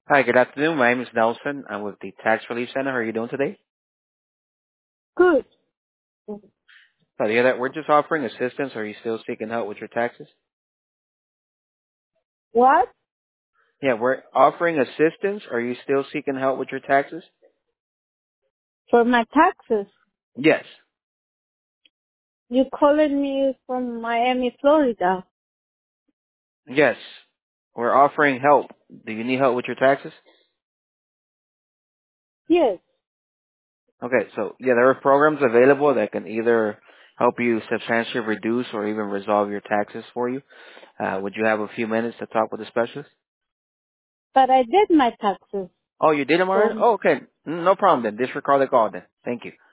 Hi, good afternoon. My name is Nelson. I'm with the Tax Relief Center. How are you doing today? Good. So you hear that we're just offering assistance. Are you still seeking help with your taxes? What? Yeah, we're offering assistance. Are you still seeking help with your taxes? For my taxes. Yes. You calling me from Miami, Florida? Yes. We're offering help. Do you need help with your taxes? Yes. Okay, so yeah, there are programs available that can either help you substantially reduce or even resolve your taxes for you. Would you have a few minutes to talk with a specialist? But I did my taxes. Oh, you did them already? So, Oh, okay. No problem then. Disregard the call then. Thank you.